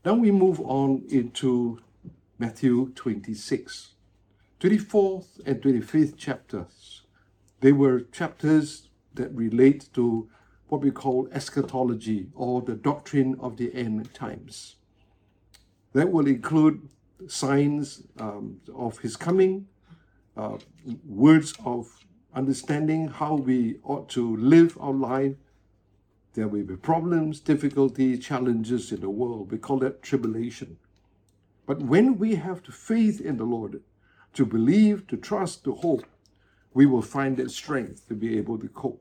Now we move on into Matthew 26. 24th and 25th chapters. They were chapters that relate to what we call eschatology, or the doctrine of the end times. That will include signs of his coming, words of understanding how we ought to live our life. There will be problems, difficulties, challenges in the world. We call that tribulation. But when we have the faith in the Lord, to believe, to trust, to hope, we will find that strength to be able to cope.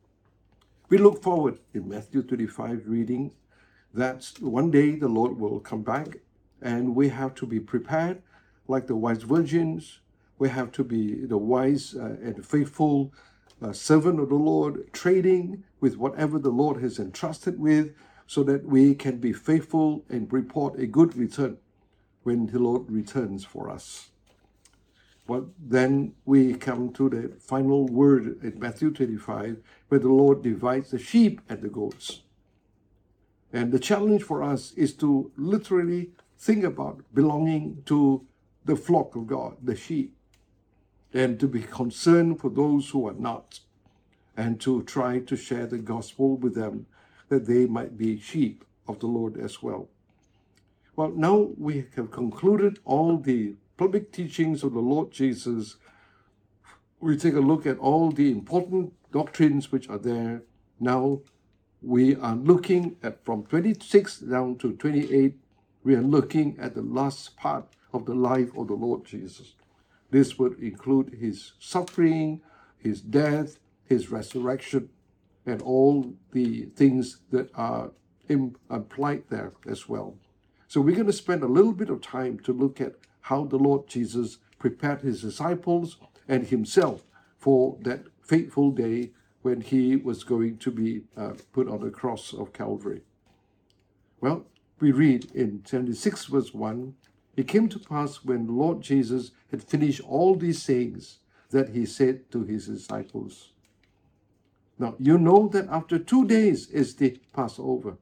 We look forward in Matthew 25 reading that one day the Lord will come back, and we have to be prepared like the wise virgins. We have to be the wise and faithful servant of the Lord, trading with whatever the Lord has entrusted with, so that we can be faithful and report a good return when the Lord returns for us. But then we come to the final word in Matthew 25, where the Lord divides the sheep and the goats. And the challenge for us is to literally think about belonging to the flock of God, the sheep, and to be concerned for those who are not, and to try to share the gospel with them, that they might be sheep of the Lord as well. Well, now we have concluded all the public teachings of the Lord Jesus. We take a look at all the important doctrines which are there. Now we are looking at from 26 down to 28. We are looking at the last part of the life of the Lord Jesus. This would include his suffering, his death, his resurrection, and all the things that are implied there as well. So we're going to spend a little bit of time to look at how the Lord Jesus prepared his disciples and himself for that fateful day when he was going to be put on the cross of Calvary. Well, we read in 26 verse 1, "It came to pass when the Lord Jesus had finished all these sayings that he said to his disciples." Now, you know that after 2 days is the Passover.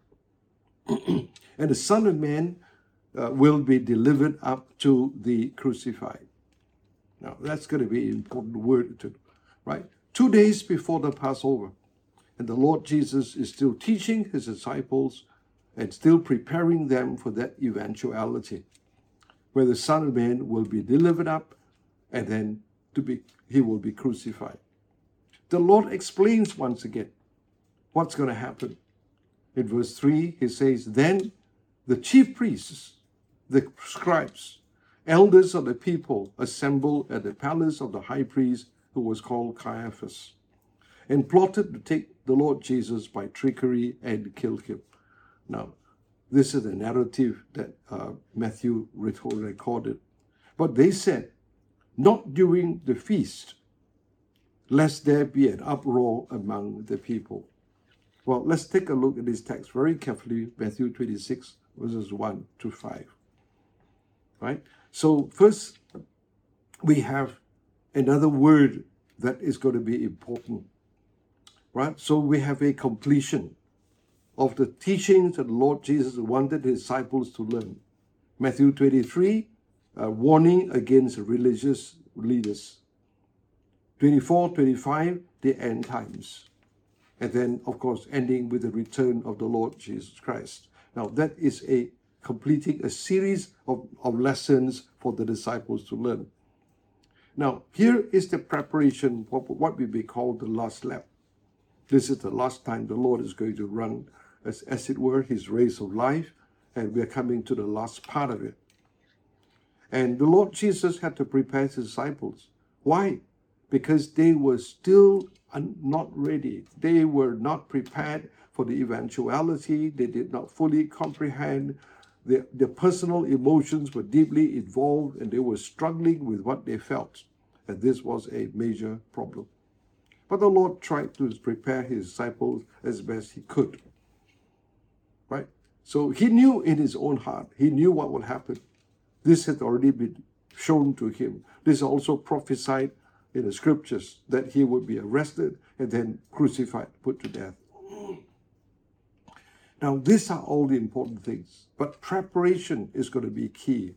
And the Son of Man will be delivered up to the crucified. Now, that's going to be an important word, right? 2 days before the Passover. And the Lord Jesus is still teaching his disciples and still preparing them for that eventuality, where the Son of Man will be delivered up and then he will be crucified. The Lord explains once again what's going to happen. In verse 3, he says, "Then the chief priests, the scribes, elders of the people assembled at the palace of the high priest, who was called Caiaphas, and plotted to take the Lord Jesus by trickery and kill him." Now, this is the narrative that Matthew recorded. But they said, "Not during the feast, lest there be an uproar among the people." Well, let's take a look at this text very carefully, Matthew 26, verses 1 to 5. Right? So first, we have another word that is going to be important. Right? So we have a completion of the teachings that the Lord Jesus wanted his disciples to learn. Matthew 23, warning against religious leaders. 24, 25, the end times. And then, of course, ending with the return of the Lord Jesus Christ. Now, that is completing a series of lessons for the disciples to learn. Now, here is the preparation for what we may call the last lap. This is the last time the Lord is going to run, as it were, his race of life, and we are coming to the last part of it. And the Lord Jesus had to prepare his disciples. Why? Because they were still not ready. They were not prepared for the eventuality. They did not fully comprehend. Their personal emotions were deeply involved, and they were struggling with what they felt. And this was a major problem. But the Lord tried to prepare his disciples as best he could. Right? So he knew in his own heart, he knew what would happen. This had already been shown to him. This also prophesied in the scriptures that he would be arrested and then crucified, put to death. Now, these are all the important things, but preparation is going to be key.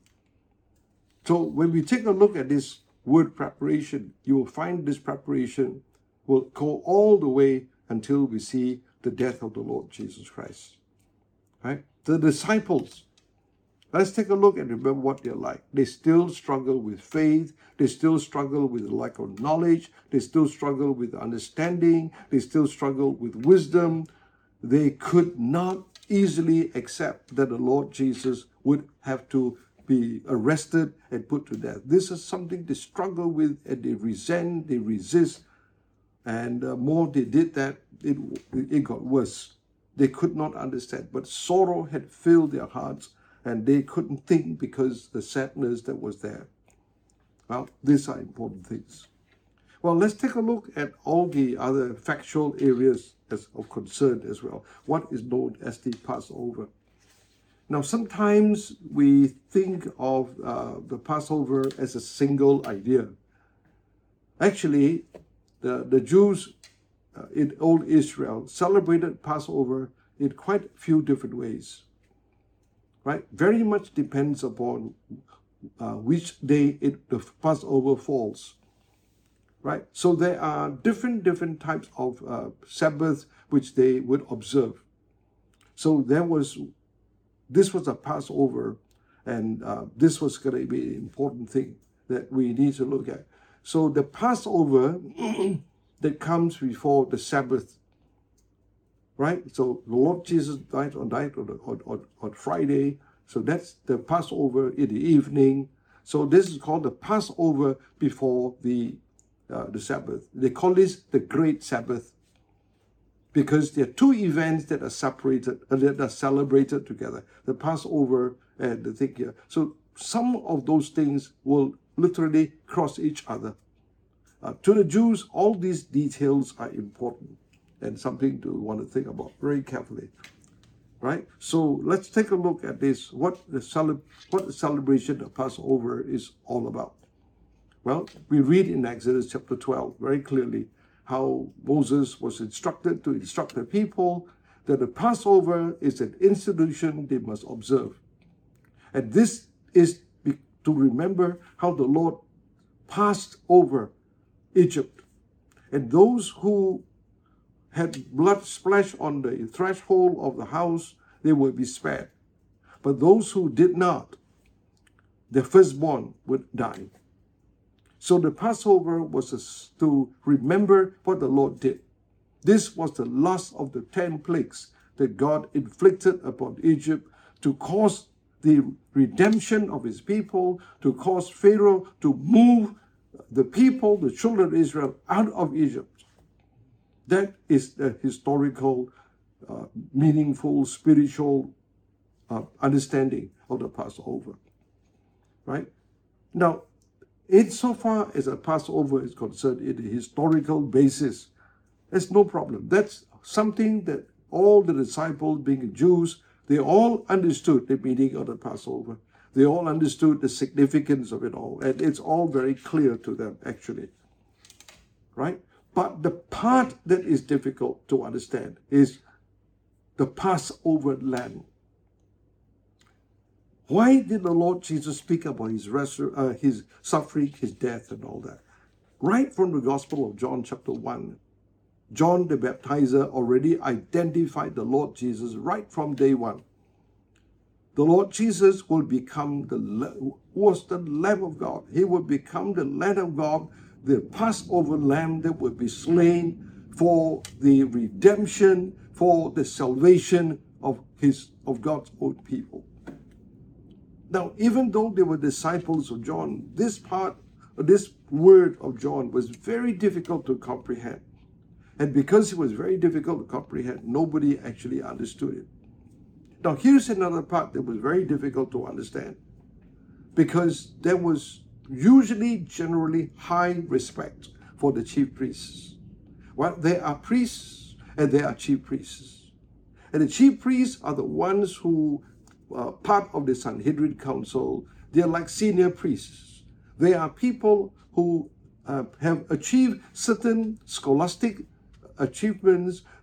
So when we take a look at this word preparation, you will find this preparation will go all the way until we see the death of the Lord Jesus Christ. Right? The disciples, let's take a look and remember what they're like. They still struggle with faith. They still struggle with the lack of knowledge. They still struggle with understanding. They still struggle with wisdom. They could not easily accept that the Lord Jesus would have to be arrested and put to death. This is something they struggle with, and they resent, they resist. And more they did that, it got worse. They could not understand. But sorrow had filled their hearts, and they couldn't think because the sadness that was there. Well, these are important things. Well, let's take a look at all the other factual areas of concern as well. What is known as the Passover? Now, sometimes we think of the Passover as a single idea. Actually, the Jews in old Israel celebrated Passover in quite a few different ways. Right? Very much depends upon which day the Passover falls. Right? So there are different types of Sabbath which they would observe. So this was a Passover, and this was going to be an important thing that we need to look at. So the Passover that comes before the Sabbath, right? So the Lord Jesus died on Friday. So that's the Passover in the evening. So this is called the Passover before the Sabbath. They call this the Great Sabbath because there are two events that are separated, that are celebrated together: the Passover and the thing here. So some of those things will literally cross each other. To the Jews, all these details are important and something to want to think about very carefully. Right? So let's take a look at this, what the celebration of Passover is all about. Well, we read in Exodus chapter 12 very clearly how Moses was instructed to instruct the people that the Passover is an institution they must observe. And this is to remember how the Lord passed over Egypt. And those who had blood splashed on the threshold of the house, they would be spared. But those who did not, the firstborn would die. So the Passover was to remember what the Lord did. This was the last of the 10 plagues that God inflicted upon Egypt to cause the redemption of his people, to cause Pharaoh to move the people, the children of Israel, out of Egypt. That is the historical, meaningful, spiritual understanding of the Passover. Right? Now, insofar as a Passover is concerned in the historical basis, there's no problem. That's something that all the disciples, being Jews, they all understood the meaning of the Passover. They all understood the significance of it all. And it's all very clear to them, actually. Right? But the part that is difficult to understand is the Passover lamb. Why did the Lord Jesus speak about his suffering, his death, and all that? Right from the Gospel of John chapter 1, John the Baptizer already identified the Lord Jesus right from day one. The Lord Jesus will become was the Lamb of God. He will become the Lamb of God, the Passover lamb that will be slain for the redemption, for the salvation of God's own people. Now, even though they were disciples of John, this word of John was very difficult to comprehend. And because it was very difficult to comprehend, nobody actually understood it. Now, here's another part that was very difficult to understand, because there was usually, generally, high respect for the chief priests. Well, there are priests and there are chief priests. And the chief priests are the ones who are part of the Sanhedrin Council. They're like senior priests. They are people who have achieved certain scholastic achievements,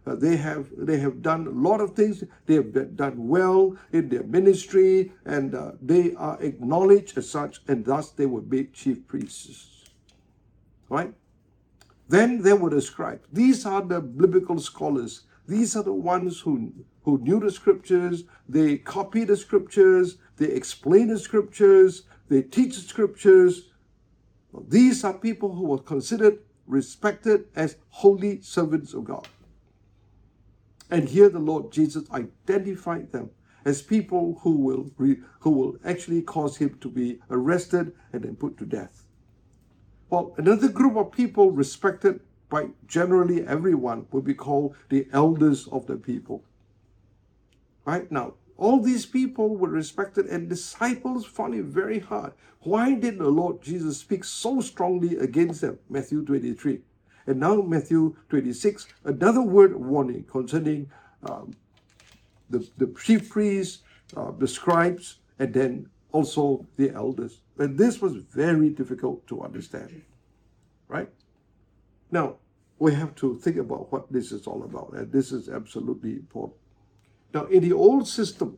they have done a lot of things. They have done well in their ministry, and they are acknowledged as such, and thus they were made chief priests. Right? Then there were the scribes. These are the biblical scholars. These are the ones who knew the scriptures. They copy the scriptures. They explain the scriptures. They teach the scriptures. These are people who were considered, respected as holy servants of God. And here the Lord Jesus identified them as people who will actually cause him to be arrested and then put to death. Well, another group of people respected by generally everyone would be called the elders of the people. Right? Now, all these people were respected, and disciples found it very hard. Why did the Lord Jesus speak so strongly against them? Matthew 23. And now Matthew 26, another word of warning concerning the chief priests, the scribes, and then also the elders. And this was very difficult to understand. Right? Now, we have to think about what this is all about, and this is absolutely important. Now, in the old system,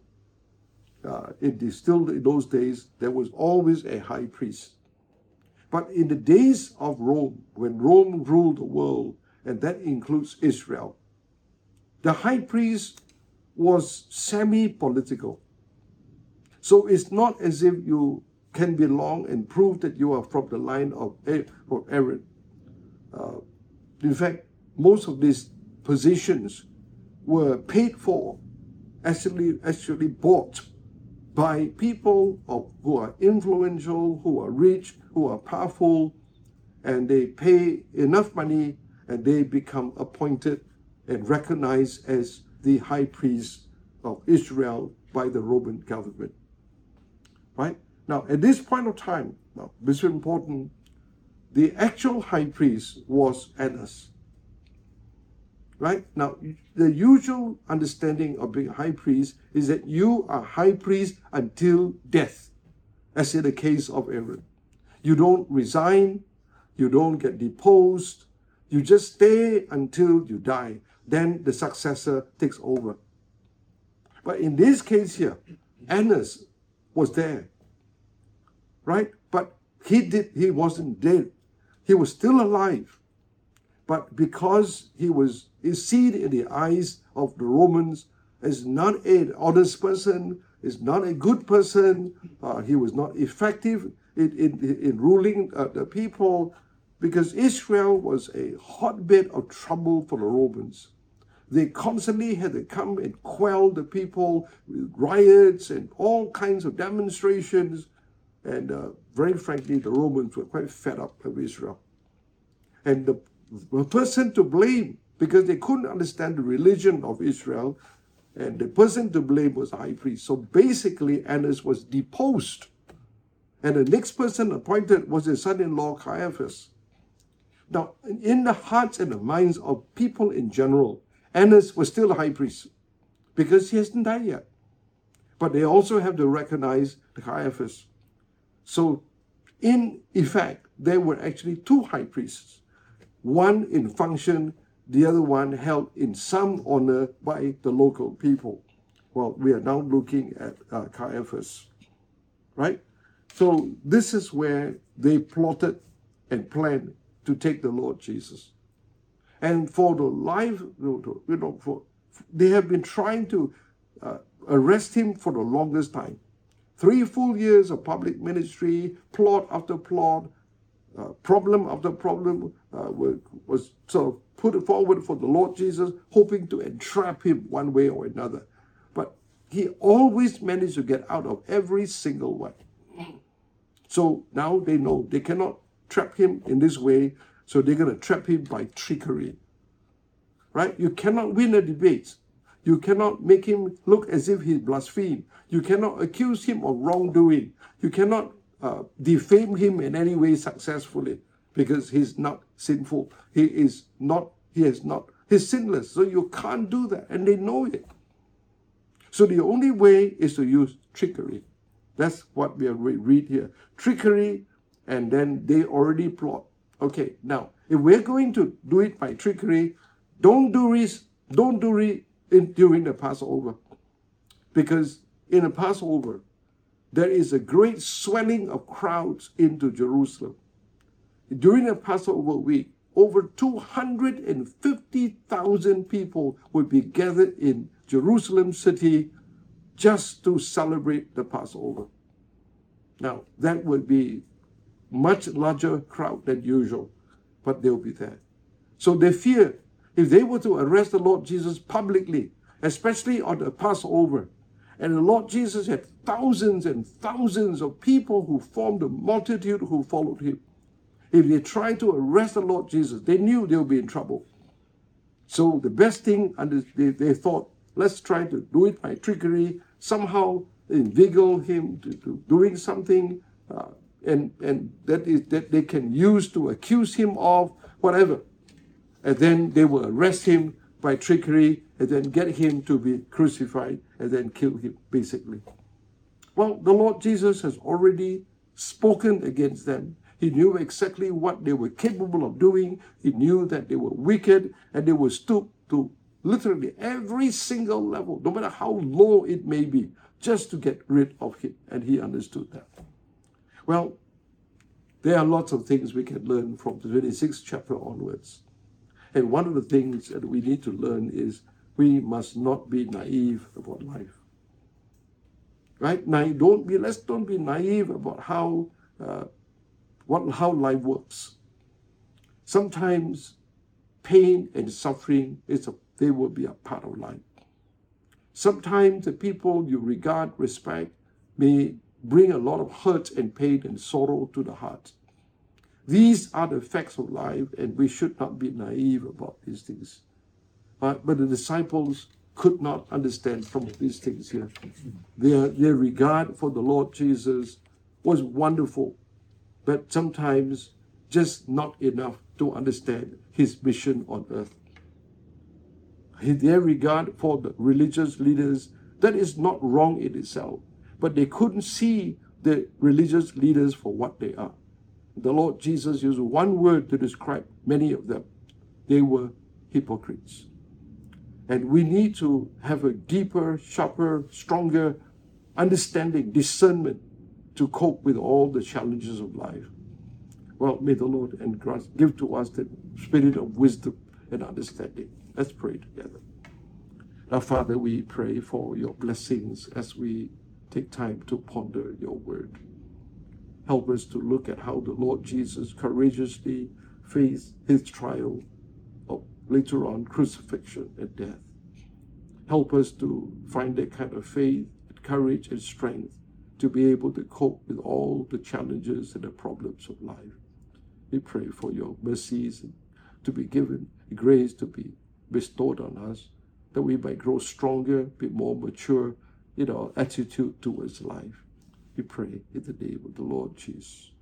still in those days, there was always a high priest. But in the days of Rome, when Rome ruled the world, and that includes Israel, the high priest was semi-political. So it's not as if you can belong and prove that you are from the line of Aaron. In fact, most of these positions were paid for, actually bought by people who are influential, who are rich, who are powerful, and they pay enough money and they become appointed and recognized as the high priest of Israel by the Roman government. Right? Now, at this point of time, now, this is important, the actual high priest was Annas. Right? Now, the usual understanding of being a high priest is that you are high priest until death, as in the case of Aaron. You don't resign, you don't get deposed, you just stay until you die. Then the successor takes over. But in this case here, Annas was there. Right? But he wasn't dead. He was still alive. But because he is seen in the eyes of the Romans as not an honest person, is not a good person, he was not effective in ruling the people, because Israel was a hotbed of trouble for the Romans. They constantly had to come and quell the people with riots and all kinds of demonstrations. And very frankly, the Romans were quite fed up of Israel. And the person to blame, because they couldn't understand the religion of Israel, and the person to blame was the high priest. So basically, Annas was deposed. And the next person appointed was his son-in-law, Caiaphas. Now, in the hearts and the minds of people in general, Annas was still a high priest, because he hasn't died yet. But they also have to recognize the Caiaphas. So, in effect, there were actually two high priests. One in function, the other one held in some honor by the local people. Well, we are now looking at Caiaphas, right? So this is where they plotted and planned to take the Lord Jesus. And for the life, they have been trying to arrest him for the longest time. 3 full years of public ministry, plot after plot, problem after problem was sort of put forward for the Lord Jesus, hoping to entrap him one way or another. But he always managed to get out of every single one. So now they know they cannot trap him in this way, so they're going to trap him by trickery. Right? You cannot win a debate. You cannot make him look as if he blasphemed. You cannot accuse him of wrongdoing. You cannot defame him in any way successfully, because he's not sinful. He's sinless. So you can't do that, and they know it. So the only way is to use trickery. That's what we read here. Trickery, and then they already plot. Okay, now, if we're going to do it by trickery, don't do Don't do it during the Passover, because in the Passover, there is a great swelling of crowds into Jerusalem. During the Passover week, over 250,000 people would be gathered in Jerusalem city just to celebrate the Passover. Now, that would be much larger crowd than usual, but they'll be there. So they fear if they were to arrest the Lord Jesus publicly, especially on the Passover, and the Lord Jesus had thousands and thousands of people who formed a multitude who followed him. If they tried to arrest the Lord Jesus, they knew they would be in trouble. So the best thing, they thought, let's try to do it by trickery, somehow inveigle him to doing something, and that they can use to accuse him of whatever. And then they will arrest him by trickery and then get him to be crucified and then kill him, basically. Well, the Lord Jesus has already spoken against them. He knew exactly what they were capable of doing. He knew that they were wicked and they would stoop to literally every single level, no matter how low it may be, just to get rid of him. And he understood that. Well, there are lots of things we can learn from the 26th chapter onwards. And one of the things that we need to learn is we must not be naive about life. Right? Let's don't be naive about how life works. Sometimes pain and suffering they will be a part of life. Sometimes the people you regard, respect, may bring a lot of hurt and pain and sorrow to the heart. These are the facts of life, and we should not be naive about these things. But the disciples could not understand some of these things here. Their regard for the Lord Jesus was wonderful, but sometimes just not enough to understand his mission on earth. Their regard for the religious leaders, that is not wrong in itself, but they couldn't see the religious leaders for what they are. The Lord Jesus used one word to describe many of them. They were hypocrites. And we need to have a deeper, sharper, stronger understanding, discernment to cope with all the challenges of life. Well, may the Lord give to us the spirit of wisdom and understanding. Let's pray together. Now, Father, we pray for your blessings as we take time to ponder your word. Help us to look at how the Lord Jesus courageously faced his trial of later on crucifixion and death. Help us to find that kind of faith, courage, and strength to be able to cope with all the challenges and the problems of life. We pray for your mercies to be given, grace to be bestowed on us, that we might grow stronger, be more mature in our attitude towards life. We pray in the name of the Lord Jesus.